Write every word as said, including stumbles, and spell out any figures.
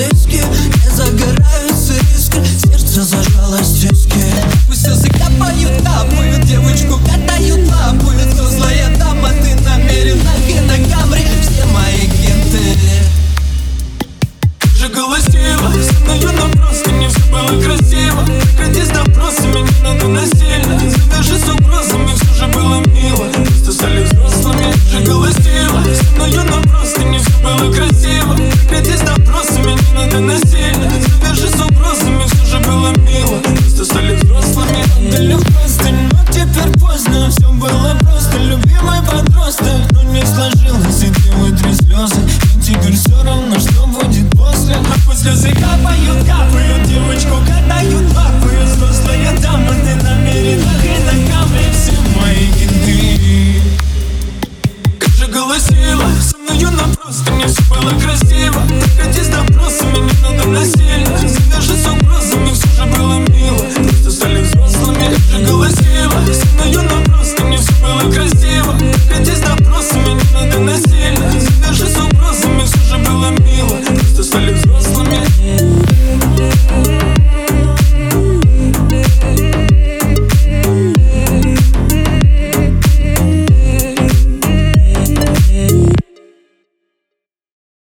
близки, не загораются искры, сердце зажалось в тиске. Пусть слезы капают, капают, девочку катают, лапают. Взрослая дама, ты намерена кинокамере, все мои кенты. Же голосила, со мною нам просто не все было красиво. Прекрати с допросами, не надо насильно. Завяжи с угрозами, все же было мило. Просто стали взрослыми. Же голосила, со мною нам просто не все было красиво. Прекрати